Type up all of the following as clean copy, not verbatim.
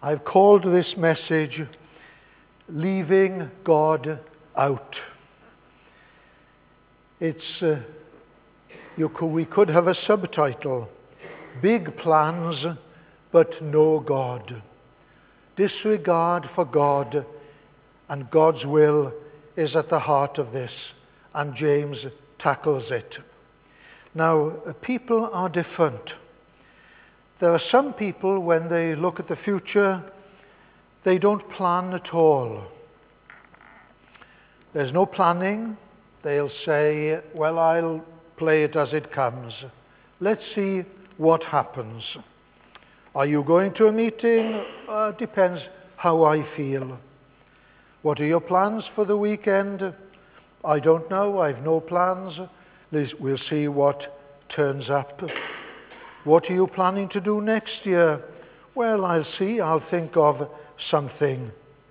I've called this message, Leaving God Out. We could have a subtitle, Big Plans but No God. Disregard for God, and God's will is at the heart of this, and James tackles it. Now, people are different. There are some people, when they look at the future, they don't plan at all. There's no planning. They'll say, well, I'll play it as it comes. Let's see what happens. Are you going to a meeting? Depends how I feel. What are your plans for the weekend? I don't know. I've no plans. We'll see what turns up. What are you planning to do next year? Well, I'll see. I'll think of something.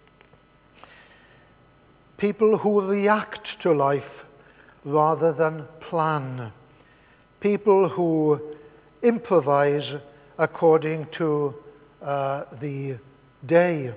People who react to life rather than plan. People who improvise according to the day.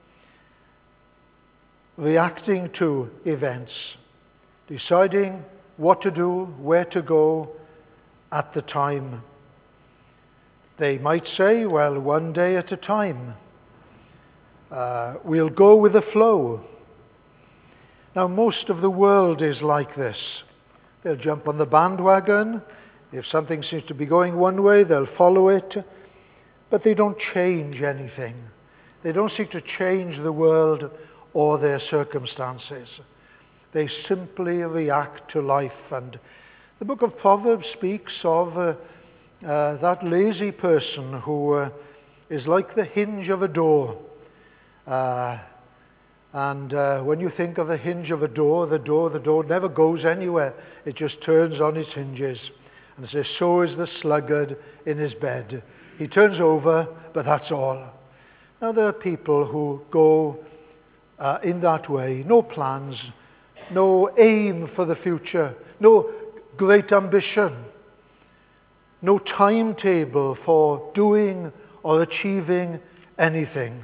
Reacting to events. Deciding what to do, where to go at the time. They might say, well, one day at a time. We'll go with the flow. Now, most of the world is like this. They'll jump on the bandwagon. If something seems to be going one way, they'll follow it. But they don't change anything. They don't seek to change the world or their circumstances. They simply react to life. And the book of Proverbs speaks of that lazy person who is like the hinge of a door. When you think of the hinge of a door, the door never goes anywhere. It just turns on its hinges. And it says, so is the sluggard in his bed. He turns over, but that's all. Now there are people who go in that way. No plans, no aim for the future, no great ambition. No timetable for doing or achieving anything.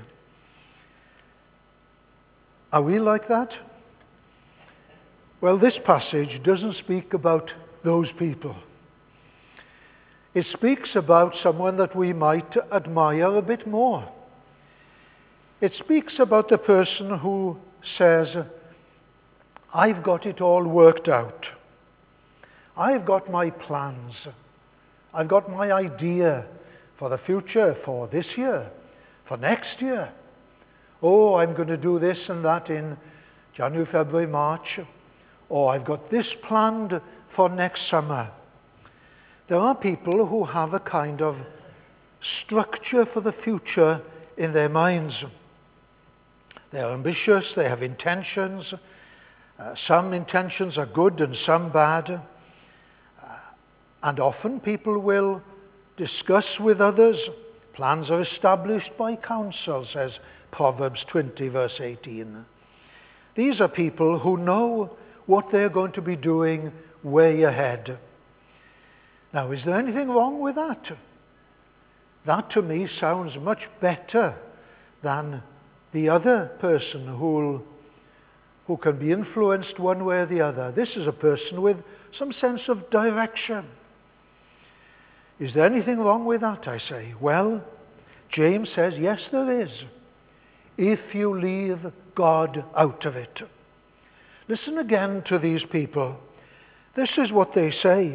Are we like that? Well, this passage doesn't speak about those people. It speaks about someone that we might admire a bit more. It speaks about the person who says, I've got it all worked out. I've got my plans. I've got my idea for the future, for this year, for next year. Oh, I'm going to do this and that in January, February, March. Or I've got this planned for next summer. There are people who have a kind of structure for the future in their minds. They're ambitious, they have intentions. Some intentions are good and some bad. And often people will discuss with others. Plans are established by counsel, says Proverbs 20, verse 18. These are people who know what they're going to be doing way ahead. Now, is there anything wrong with that? That to me sounds much better than the other person who can be influenced one way or the other. This is a person with some sense of direction. Is there anything wrong with that, I say? Well, James says, yes, there is, if you leave God out of it. Listen again to these people. This is what they say.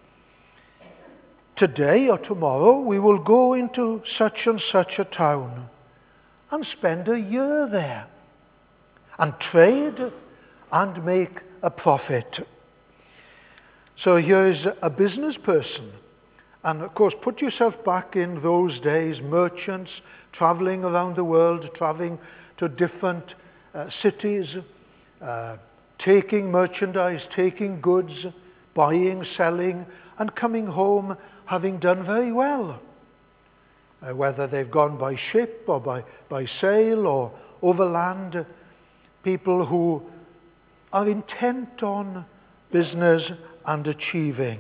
Today or tomorrow we will go into such and such a town and spend a year there and trade and make a profit. So here is a business person. And of course, put yourself back in those days, merchants traveling around the world, traveling to different cities, taking merchandise, taking goods, buying, selling, and coming home having done very well. Whether they've gone by ship or by sail or overland, people who are intent on business and achieving.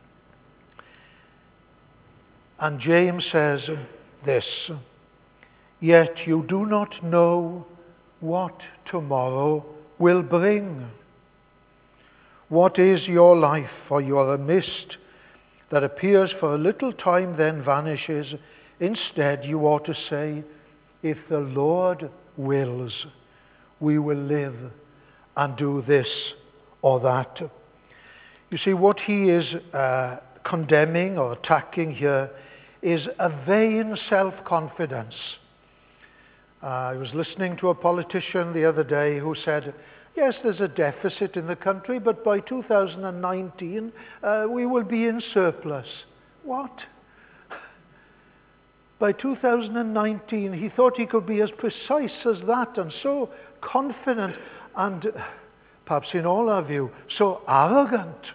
And James says this, Yet you do not know what tomorrow will bring. What is your life? For you are a mist that appears for a little time, then vanishes. Instead, you ought to say, if the Lord wills, we will live and do this or that. You see, what he is condemning or attacking here is a vain self-confidence. I was listening to a politician the other day who said, yes, there's a deficit in the country, but by 2019 we will be in surplus. What? By 2019, he thought he could be as precise as that and so confident and, perhaps in all our view, so arrogant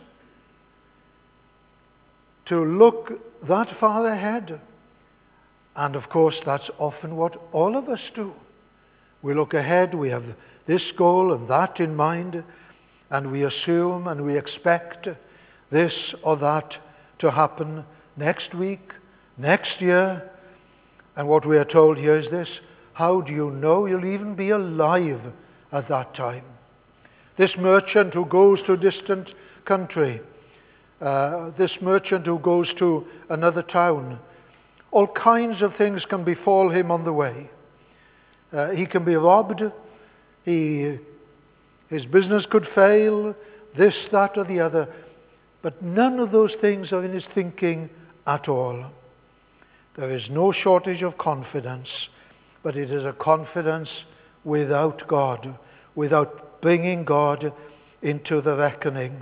to look that far ahead. And of course, that's often what all of us do. We look ahead, we have this goal and that in mind, and we assume and we expect this or that to happen next week, next year. And what we are told here is this: how do you know you'll even be alive at that time? This merchant who goes to a distant country, this merchant who goes to another town, all kinds of things can befall him on the way. He can be robbed, his business could fail, this, that, or the other. But none of those things are in his thinking at all. There is no shortage of confidence, but it is a confidence without God, without bringing God into the reckoning.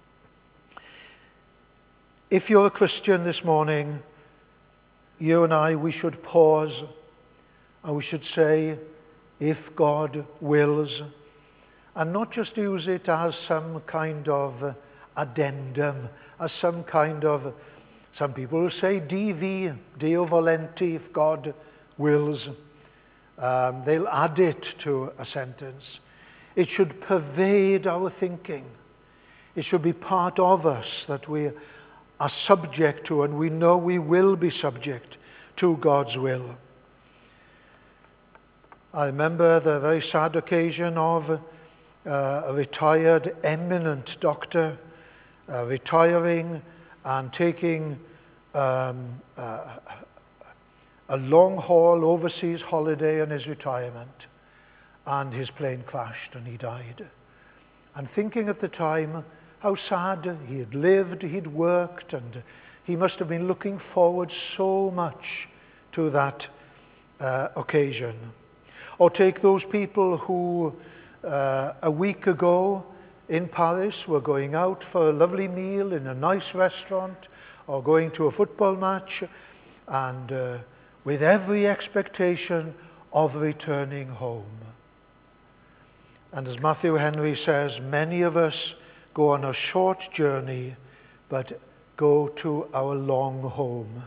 If you're a Christian this morning, you and I, we should pause and we should say, if God wills, and not just use it as some kind of addendum, as some kind of, some people will say DV, Deo Volenti, if God wills. They'll add it to a sentence. It should pervade our thinking. It should be part of us that we are subject to, and we know we will be subject to God's will. I remember the very sad occasion of a retired eminent doctor retiring and taking a long-haul overseas holiday in his retirement, and his plane crashed and he died. And thinking at the time how sad he had lived, he'd worked, and he must have been looking forward so much to that occasion. Or take those people who a week ago in Paris were going out for a lovely meal in a nice restaurant or going to a football match, and with every expectation of returning home. And as Matthew Henry says, many of us go on a short journey, but go to our long home.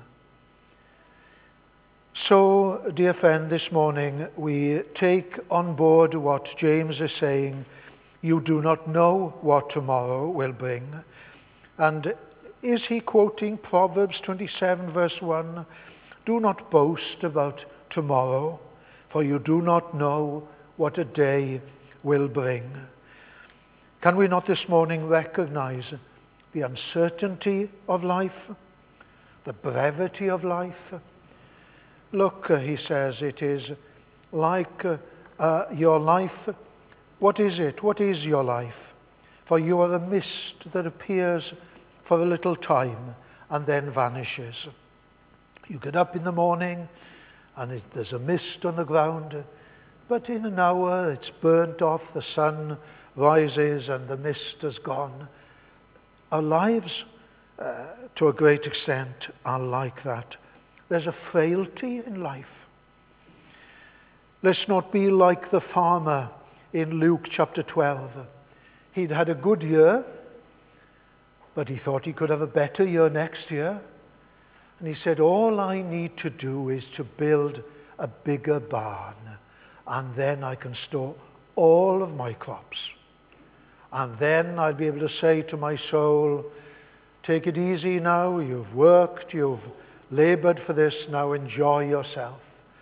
So, dear friend, this morning we take on board what James is saying. You do not know what tomorrow will bring. And is he quoting Proverbs 27 verse 1? Do not boast about tomorrow, for you do not know what a day will bring. Can we not this morning recognize the uncertainty of life, the brevity of life? Look, he says, it is like your life. What is it? What is your life? For you are a mist that appears for a little time and then vanishes. You get up in the morning and there's a mist on the ground, but in an hour it's burnt off, the sun rises and the mist has gone. Our lives, to a great extent, are like that. There's a frailty in life. Let's not be like the farmer in Luke chapter 12. He'd had a good year, but he thought he could have a better year next year. And he said, all I need to do is to build a bigger barn, and then I can store all of my crops. And then I'll be able to say to my soul, take it easy now, you've worked, you've labored for this, now enjoy yourself.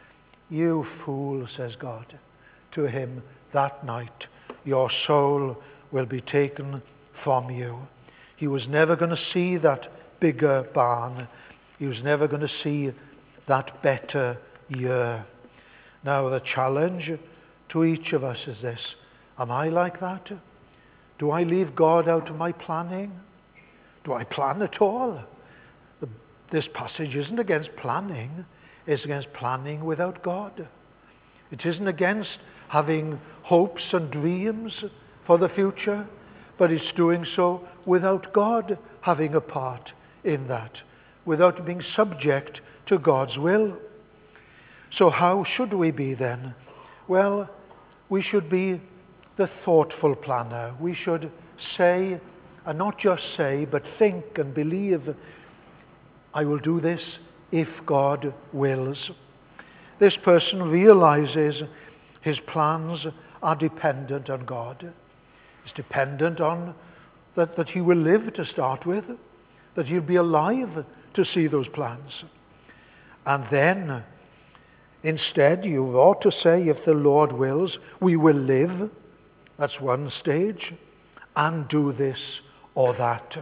"You fool," says God to him that night, "your soul will be taken from you." He was never going to see that bigger barn. He was never going to see that better year. Now the challenge to each of us is this: am I like that? Do I leave God out of my planning? Do I plan at all? This passage isn't against planning. It's against planning without God. It isn't against having hopes and dreams for the future, but it's doing so without God having a part in that, without being subject to God's will. So how should we be then? Well, we should be the thoughtful planner. We should say, and not just say, but think and believe, I will do this if God wills. This person realizes his plans are dependent on God. It's dependent on that he will live to start with, that he'll be alive to see those plans. And then, instead, you ought to say, if the Lord wills, we will live. That's one stage. And do this or that.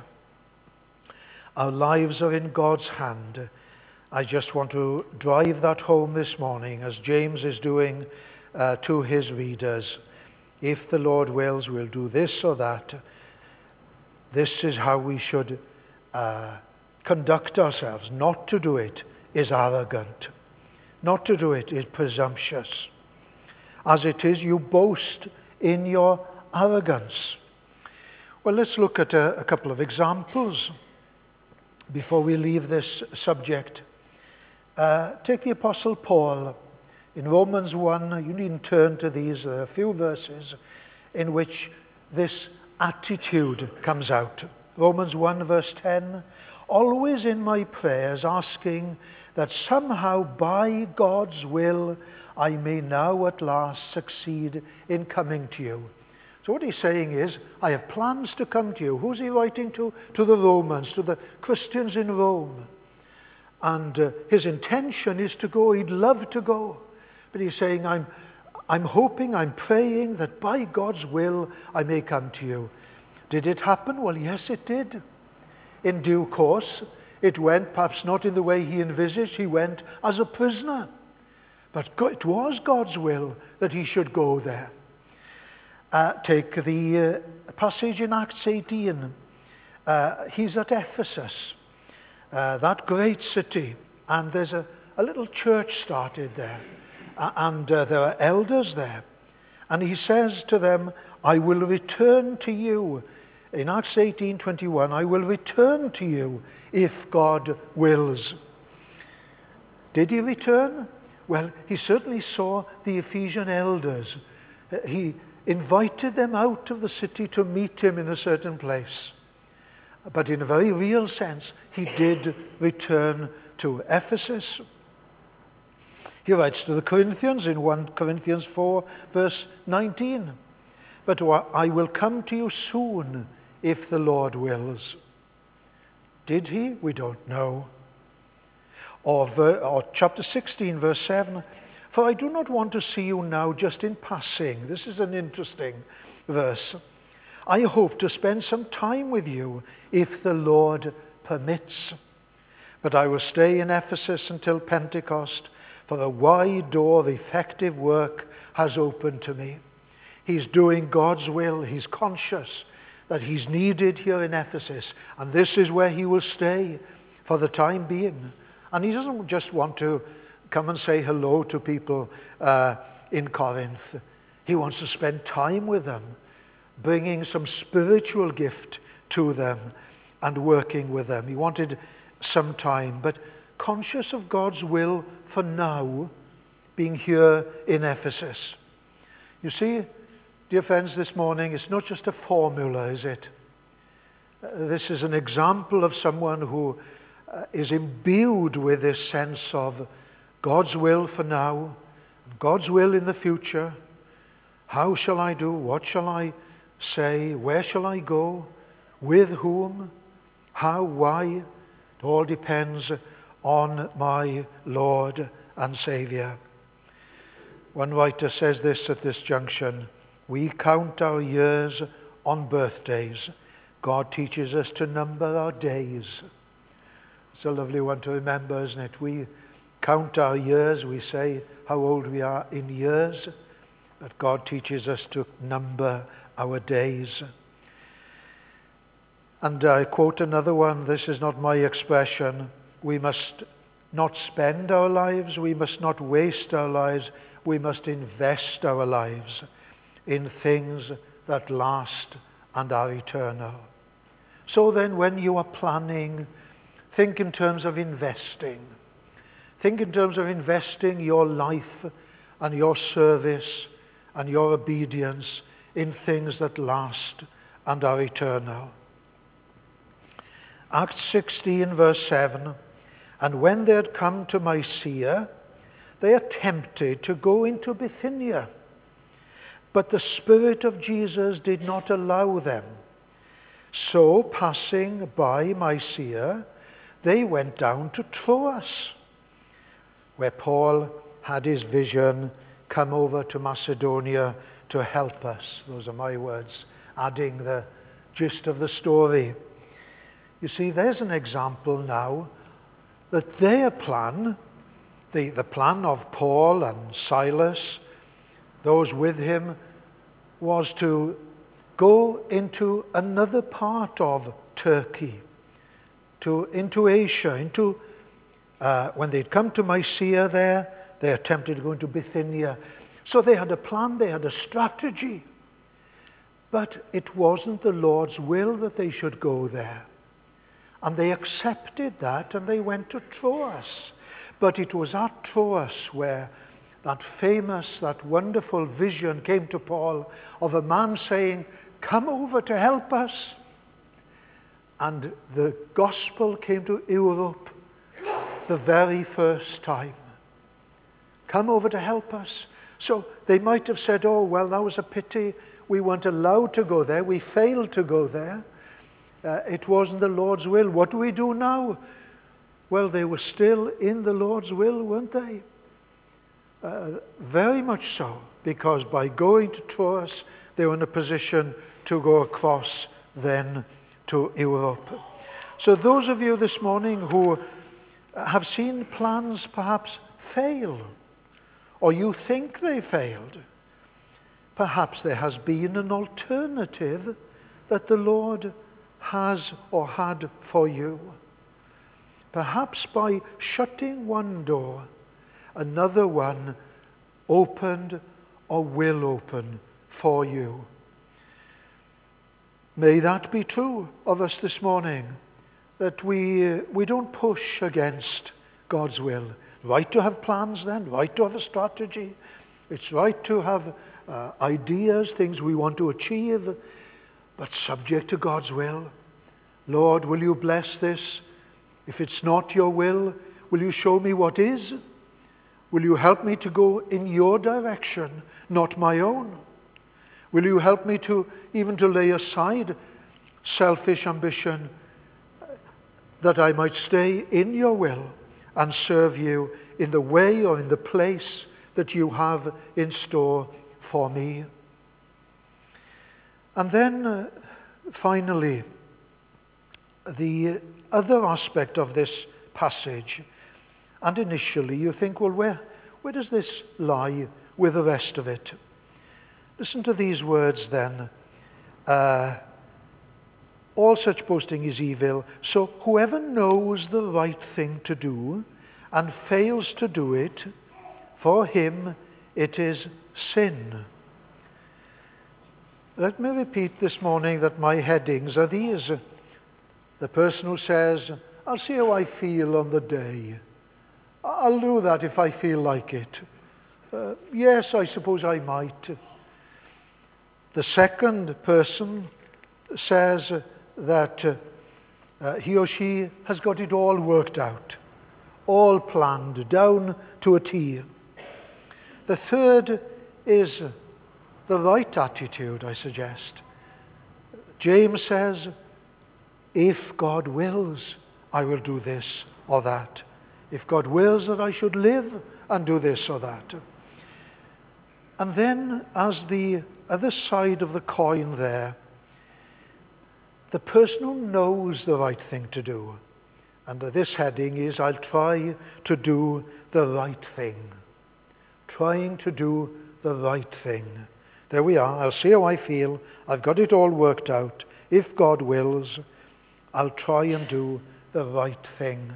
Our lives are in God's hand. I just want to drive that home this morning, as James is doing to his readers. If the Lord wills, we'll do this or that. This is how we should conduct ourselves. Not to do it is arrogant. Not to do it is presumptuous. As it is, you boast in your arrogance. Well, let's look at a couple of examples before we leave this subject. Take the Apostle Paul. In Romans 1, you needn't turn to these, there are a few verses in which this attitude comes out. Romans 1 verse 10, always in my prayers asking that somehow by God's will I may now at last succeed in coming to you. So what he's saying is, I have plans to come to you. Who's he writing to? To the Romans, to the Christians in Rome. And his intention is to go. He'd love to go. But he's saying, I'm hoping, I'm praying that by God's will I may come to you. Did it happen? Well, yes, it did. In due course, it went perhaps not in the way he envisaged. He went as a prisoner. But it was God's will that he should go there. Take the passage in Acts 18. He's at Ephesus, that great city, and there's a little church started there. And there are elders there. And he says to them, I will return to you. In Acts 18:21, I will return to you if God wills. Did he return? Well, he certainly saw the Ephesian elders. He invited them out of the city to meet him in a certain place. But in a very real sense, he did return to Ephesus. He writes to the Corinthians in 1 Corinthians 4, verse 19. But I will come to you soon, if the Lord wills. Did he? We don't know. Or chapter 16, verse 7. For I do not want to see you now just in passing. This is an interesting verse. I hope to spend some time with you, if the Lord permits. But I will stay in Ephesus until Pentecost, for a wide door of effective work has opened to me. He's doing God's will. He's conscious that he's needed here in Ephesus, and this is where he will stay for the time being. And he doesn't just want to come and say hello to people in Corinth. He wants to spend time with them, bringing some spiritual gift to them and working with them. He wanted some time, but conscious of God's will for now, being here in Ephesus. You see, dear friends, this morning, it's not just a formula, is it? This is an example of someone who is imbued with this sense of God's will for now, God's will in the future. How shall I do? What shall I say? Where shall I go? With whom? How? Why? It all depends on my Lord and Savior. One writer says this at this junction: we count our years on birthdays. God teaches us to number our days. It's a lovely one to remember, isn't it? We count our years, we say how old we are in years, but God teaches us to number our days. And I quote another one, this is not my expression: we must not spend our lives, we must not waste our lives, we must invest our lives in things that last and are eternal. So then, when you are planning, think in terms of investing. Think in terms of investing your life and your service and your obedience in things that last and are eternal. Acts 16, verse 7, and when they had come to Mysia, they attempted to go into Bithynia, but the Spirit of Jesus did not allow them. So, passing by Mysia, they went down to Troas, where Paul had his vision, come over to Macedonia to help us. Those are my words, adding the gist of the story. You see, there's an example now that their plan, the plan of Paul and Silas, those with him, was to go into another part of Turkey, into Asia, when they'd come to Mysia there, they attempted to go into Bithynia. So they had a plan, they had a strategy. But it wasn't the Lord's will that they should go there. And they accepted that and they went to Troas. But it was at Troas where that wonderful vision came to Paul of a man saying, "Come over to help us." And the gospel came to Europe the very first time. Come over to help us. So they might have said, "Oh, well, that was a pity. We weren't allowed to go there. We failed to go there. It wasn't the Lord's will. What do we do now?" Well, they were still in the Lord's will, weren't they? Very much so, because by going to Troas, they were in a position to go across then to Europe. So those of you this morning who have seen plans perhaps fail, or you think they failed, perhaps there has been an alternative that the Lord has or had for you. Perhaps by shutting one door, another one opened or will open for you. May that be true of us this morning, that we don't push against God's will. Right to have plans then, right to have a strategy. It's right to have ideas, things we want to achieve, but subject to God's will. Lord, will you bless this? If it's not your will you show me what is? Will you help me to go in your direction, not my own? Will you help me to lay aside selfish ambition, that I might stay in your will and serve you in the way or in the place that you have in store for me? And then finally, the other aspect of this passage, and initially you think, well, where does this lie with the rest of it? Listen to these words then. All such boasting is evil, so whoever knows the right thing to do and fails to do it, for him it is sin. Let me repeat this morning that my headings are these. The person who says, "I'll see how I feel on the day. I'll do that if I feel like it. Yes, I suppose I might." The second person says that he or she has got it all worked out, all planned, down to a T. The third is the right attitude, I suggest. James says, if God wills, I will do this or that. If God wills that I should live and do this or that. And then, as the other side of the coin there, the person who knows the right thing to do. And this heading is, I'll try to do the right thing. Trying to do the right thing. There we are. I'll see how I feel. I've got it all worked out. If God wills, I'll try and do the right thing.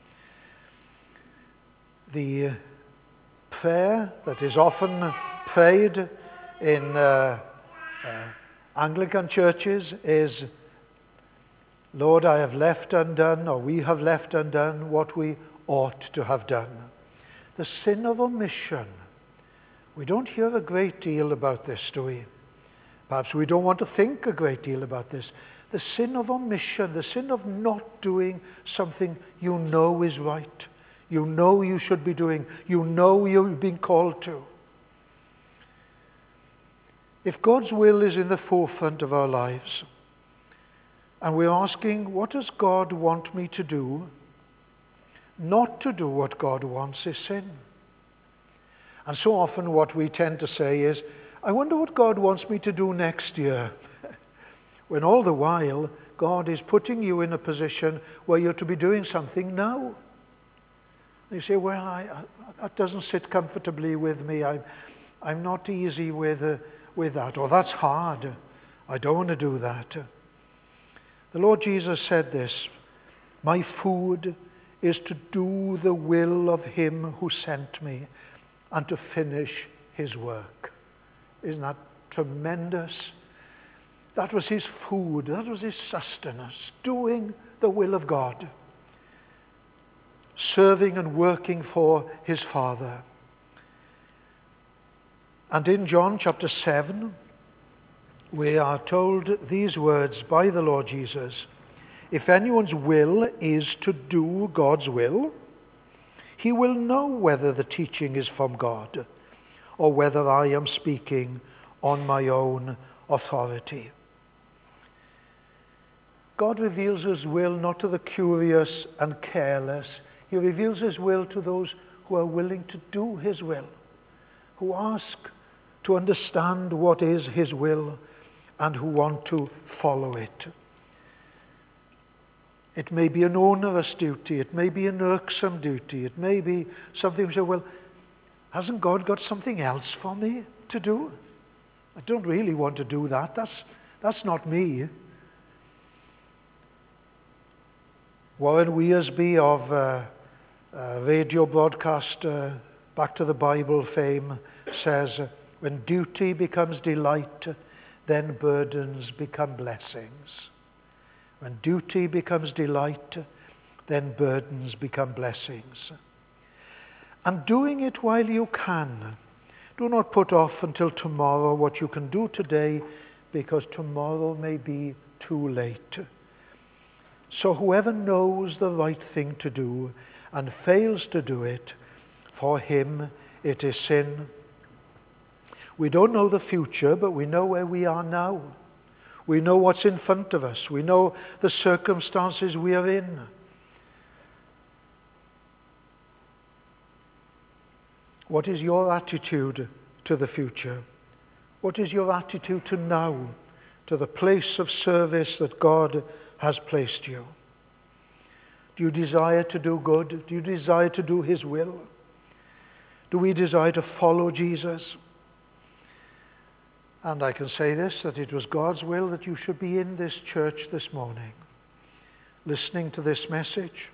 The prayer that is often prayed in Anglican churches is, Lord, I have left undone, or we have left undone what we ought to have done. The sin of omission. We don't hear a great deal about this, do we? Perhaps we don't want to think a great deal about this. The sin of omission, the sin of not doing something you know is right. You know you should be doing. You know you've been called to. If God's will is in the forefront of our lives, and we're asking, what does God want me to do? Not to do what God wants is sin. And so often what we tend to say is, I wonder what God wants me to do next year. When all the while, God is putting you in a position where you're to be doing something now. You say, well, that doesn't sit comfortably with me. I'm not easy with that. Or that's hard. I don't want to do that. The Lord Jesus said this, my food is to do the will of him who sent me and to finish his work. Isn't that tremendous? That was his food. That was his sustenance. Doing the will of God. Serving and working for his Father. And in John chapter 7, we are told these words by the Lord Jesus. If anyone's will is to do God's will, he will know whether the teaching is from God or whether I am speaking on my own authority. God reveals his will not to the curious and careless. He reveals his will to those who are willing to do his will, who ask to understand what is his will and who want to follow it. It may be an onerous duty. It may be an irksome duty. It may be something you say, well, hasn't God got something else for me to do? I don't really want to do that. That's not me. Warren Wiersbe of radio broadcast Back to the Bible fame says, when duty becomes delight, then burdens become blessings. When duty becomes delight, then burdens become blessings. And doing it while you can. Do not put off until tomorrow what you can do today, because tomorrow may be too late. So whoever knows the right thing to do and fails to do it, for him it is sin. We don't know the future, but we know where we are now. We know what's in front of us. We know the circumstances we are in. What is your attitude to the future? What is your attitude to now, to the place of service that God has placed you? Do you desire to do good? Do you desire to do his will? Do we desire to follow Jesus? And I can say this, that it was God's will that you should be in this church this morning, listening to this message,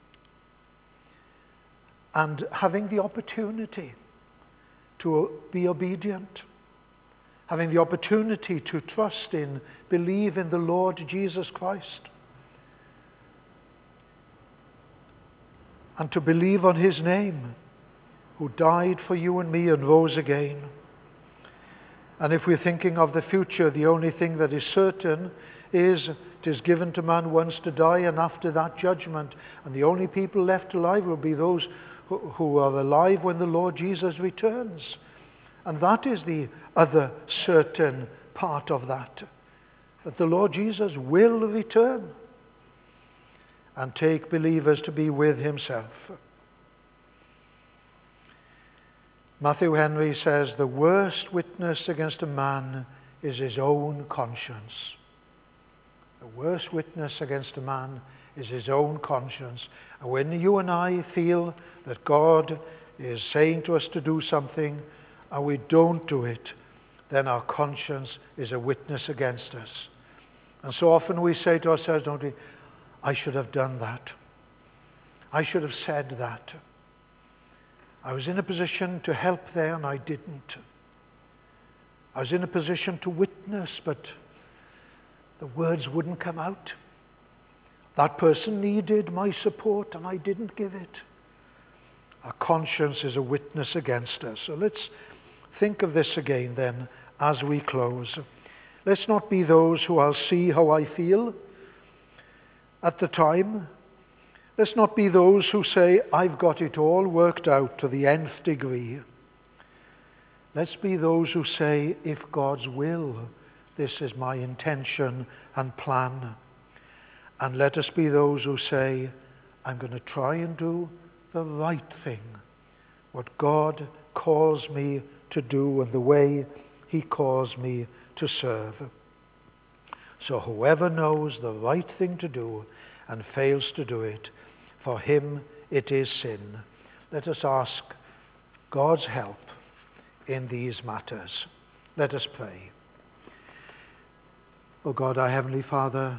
and having the opportunity to be obedient, having the opportunity to trust in, believe in the Lord Jesus Christ, and to believe on his name, who died for you and me and rose again. And if we're thinking of the future, the only thing that is certain is it is given to man once to die, and after that judgment. And the only people left alive will be those who are alive when the Lord Jesus returns. And that is the other certain part of that the Lord Jesus will return and take believers to be with himself. Matthew Henry says, the worst witness against a man is his own conscience. The worst witness against a man is his own conscience. And when you and I feel that God is saying to us to do something and we don't do it, then our conscience is a witness against us. And so often we say to ourselves, don't we, I should have done that. I should have said that. I was in a position to help there and I didn't. I was in a position to witness, but the words wouldn't come out. That person needed my support and I didn't give it. Our conscience is a witness against us. So let's think of this again then as we close. Let's not be those who I'll see how I feel at the time. Let's not be those who say, I've got it all worked out to the nth degree. Let's be those who say, if God's will, this is my intention and plan. And let us be those who say, I'm going to try and do the right thing, what God calls me to do and the way he calls me to serve. So whoever knows the right thing to do and fails to do it, for him it is sin. Let us ask God's help in these matters. Let us pray. O God, our Heavenly Father,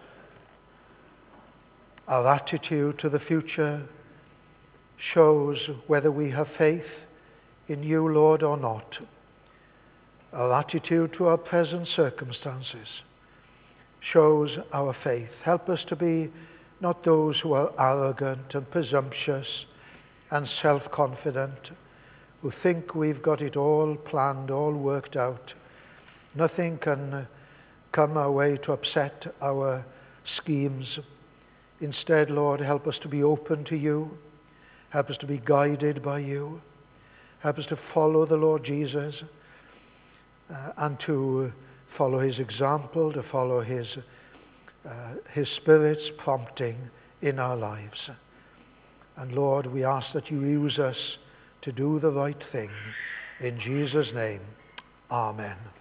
our attitude to the future shows whether we have faith in you, Lord, or not. Our attitude to our present circumstances shows our faith. Help us to be not those who are arrogant and presumptuous and self-confident, who think we've got it all planned, all worked out. Nothing can come our way to upset our schemes. Instead, Lord, help us to be open to you. Help us to be guided by you. Help us to follow the Lord Jesus and to follow his example, to follow his Spirit's prompting in our lives. And Lord, we ask that you use us to do the right thing. In Jesus' name, amen.